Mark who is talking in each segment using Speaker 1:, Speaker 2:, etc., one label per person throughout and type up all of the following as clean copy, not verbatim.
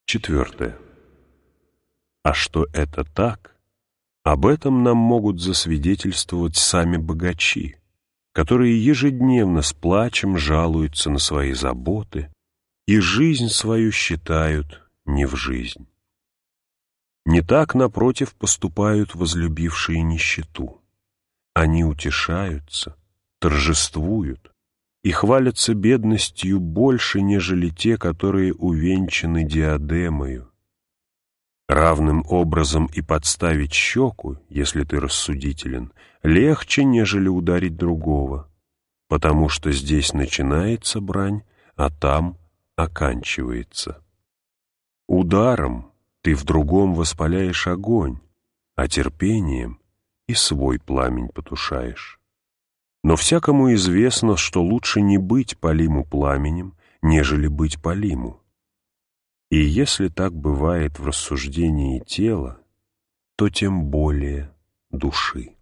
Speaker 1: Четвертое. А что это так, об этом нам могут засвидетельствовать сами богачи, которые ежедневно с плачем жалуются на свои заботы и жизнь свою считают не в жизнь. Не так, напротив, поступают возлюбившие нищету. Они утешаются, торжествуют и хвалятся бедностью больше, нежели те, которые увенчаны диадемою. Равным образом и подставить щеку, если ты рассудителен, легче, нежели ударить другого, потому что здесь начинается брань, а там оканчивается. Ударом ты в другом воспаляешь огонь, а терпением и свой пламень потушаешь. Но всякому известно, что лучше не быть палиму пламенем, нежели быть палиму. И если так бывает в рассуждении тела, то тем более души.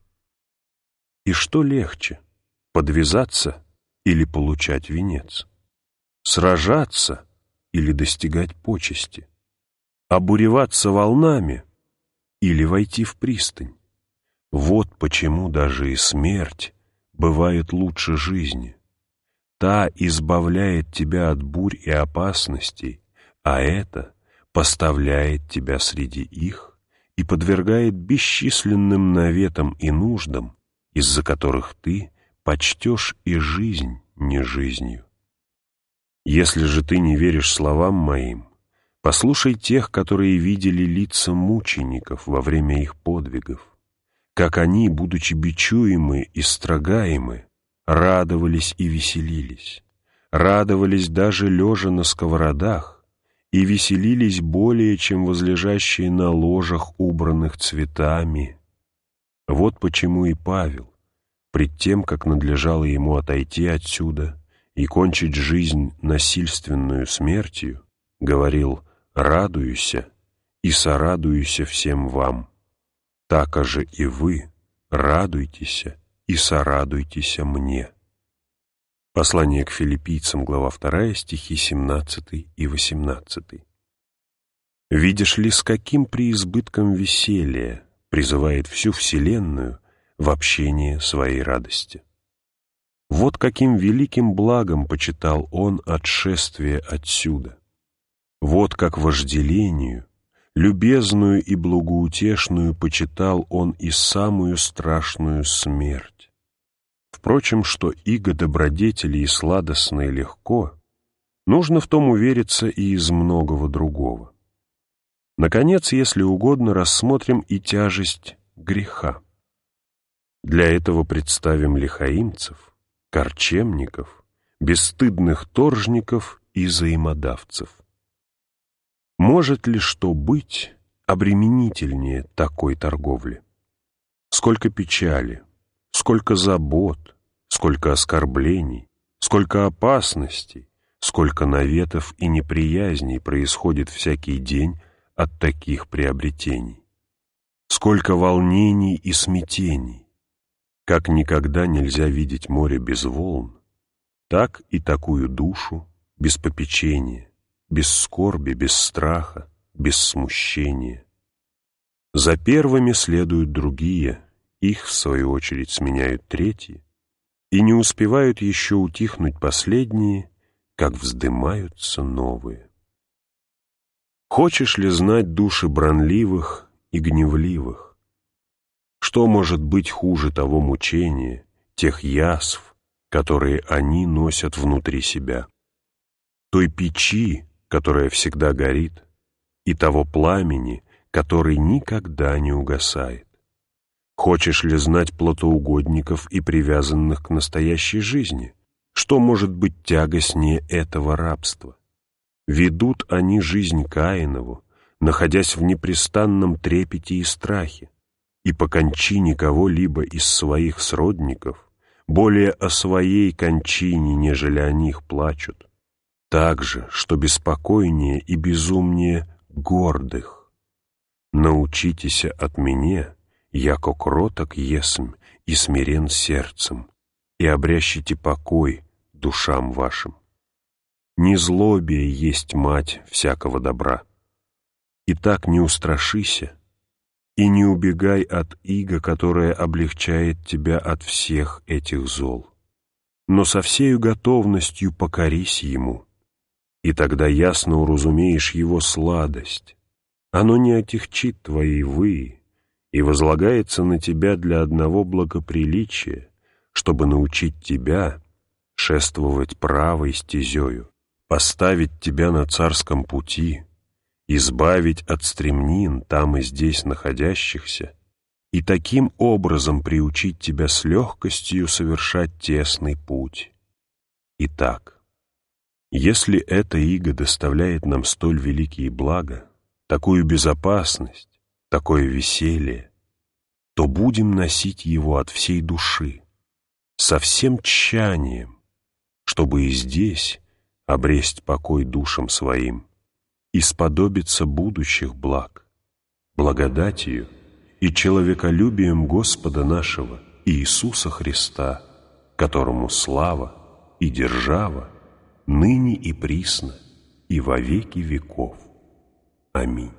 Speaker 1: И что легче, подвязаться или получать венец? Сражаться или достигать почести? Обуреваться волнами или войти в пристань? Вот почему даже и смерть бывает лучше жизни. Та избавляет тебя от бурь и опасностей, а это поставляет тебя среди их и подвергает бесчисленным наветам и нуждам, из-за которых ты почтешь и жизнь не жизнью. Если же ты не веришь словам моим, послушай тех, которые видели лица мучеников во время их подвигов, как они, будучи бичуемы и строгаемы, радовались и веселились, радовались даже лежа на сковородах и веселились более, чем возлежащие на ложах, убранных цветами. Вот почему и Павел, пред тем, как надлежало ему отойти отсюда и кончить жизнь насильственную смертью, говорил: «Радуюся и сорадуюся всем вам. Так же и вы радуйтесь и сорадуйтесь мне». Послание к филиппийцам, глава 2, стихи 17 и 18. «Видишь ли, с каким преизбытком веселья призывает всю вселенную в общение своей радости. Вот каким великим благом почитал он отшествие отсюда. Вот как вожделению, любезную и благоутешную почитал он и самую страшную смерть. Впрочем, что иго добродетели и сладостно и легко, нужно в том увериться и из многого другого. Наконец, если угодно, рассмотрим и тяжесть греха. Для этого представим лихаимцев, корчемников, бесстыдных торжников и взаимодавцев. Может ли что быть обременительнее такой торговли? Сколько печали, сколько забот, сколько оскорблений, сколько опасностей, сколько наветов и неприязней происходит всякий день от таких приобретений. Сколько волнений и смятений. Как никогда нельзя видеть море без волн, так и такую душу без попечения, без скорби, без страха, без смущения. За первыми следуют другие, их, в свою очередь, сменяют третьи, и не успевают еще утихнуть последние, как вздымаются новые. Хочешь ли знать души бранливых и гневливых? Что может быть хуже того мучения, тех язв, которые они носят внутри себя? Той печи, которая всегда горит, и того пламени, который никогда не угасает. Хочешь ли знать плотоугодников и привязанных к настоящей жизни? Что может быть тягостнее этого рабства? Ведут они жизнь Каинову, находясь в непрестанном трепете и страхе, и по кончине кого-либо из своих сродников более о своей кончине, нежели о них плачут. Так же, что беспокойнее и безумнее гордых. Научитесь от меня, яко кроток есмь и смирен сердцем, и обрящите покой душам вашим. Незлобие есть мать всякого добра, Итак, не устрашися и не убегай от иго, которое облегчает тебя от всех этих зол, но со всею готовностью покорись ему, и тогда ясно уразумеешь его сладость. Оно не отягчит твоей выи и возлагается на тебя для одного благоприличия, чтобы научить тебя шествовать правой стезею, поставить тебя на царском пути, избавить от стремнин там и здесь находящихся и таким образом приучить тебя с легкостью совершать тесный путь. Итак, если эта иго доставляет нам столь великие блага, такую безопасность, такое веселье, то будем носить его от всей души, со всем тщанием, чтобы и здесь обресть покой душам своим и сподобиться будущих благ, благодатью и человеколюбием Господа нашего Иисуса Христа, которому слава и держава ныне и присно и во веки веков. Аминь.